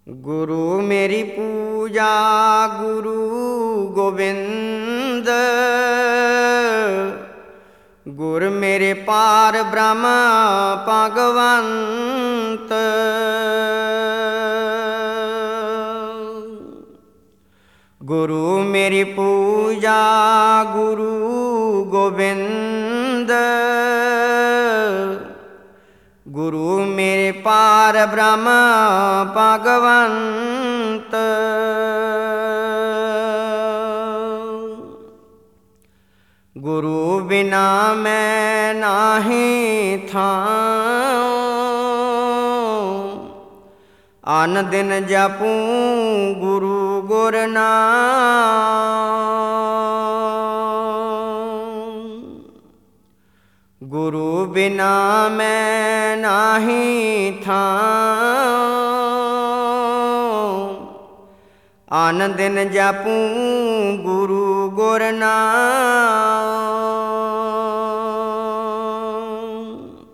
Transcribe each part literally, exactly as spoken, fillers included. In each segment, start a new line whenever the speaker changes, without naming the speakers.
गुरु मेरी पूजा गुरु गोविंद। गुर मेरे पार ब्रह्म भगवंत। गुरु मेरी पूजा गुरु गोविंद। गुरु मेरे पार ब्रह्म भगवंत। गुरु बिना मैं नाहि थां। अन दिन जपूं गुरु गुर नाम। गुरु बिना मैं नाहि थां। अन दिन जपूं गुरु गुर नाम।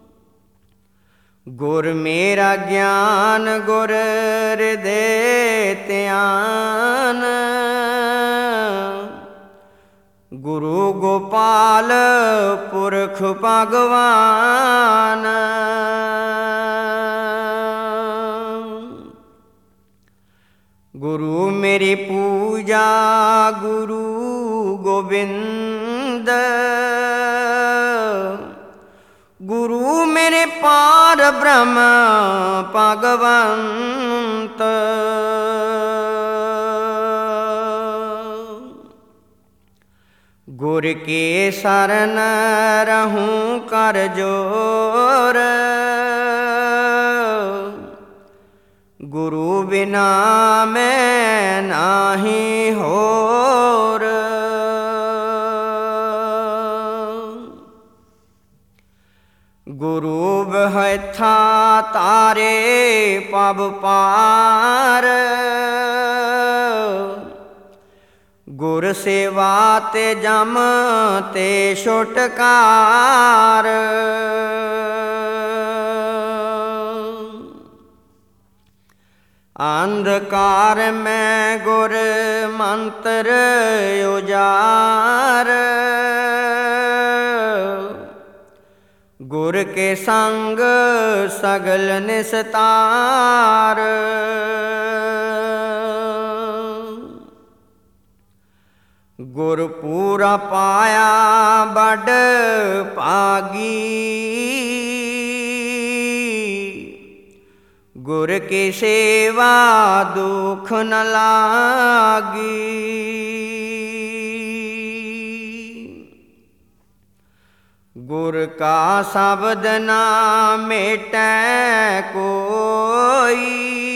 गुर मेरा ज्ञान गुर हृदय ध्यान। गुरु गोपाल पुरख भगवान। गुरु मेरी पूजा गुरु गोविंद। गुरु मेरे पार ब्रह्म भगवंत। गुर के शरण रहूं कर जोर। गुरु बिना मैं नाहि होर। गुरु बहथा तारे पब पार। गुर सेवा ते जम ते छुटकार। अंधकार में गुर मंत्र उजार। गुर के संग सगल निस्तार। गुर पूरा पाया बड़ भागी। गुर की सेवा दुख न लागी। गुर का शब्द ना मेटै कोई।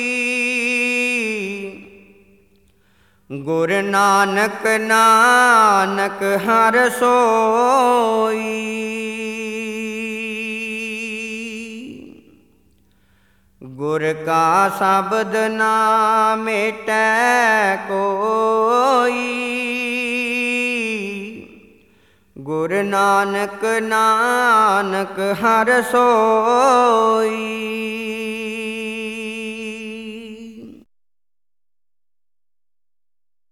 गुर नानक नानक हर सोई। गुर का शब्द ना मेटै कोई। गुर नानक नानक हर सोई।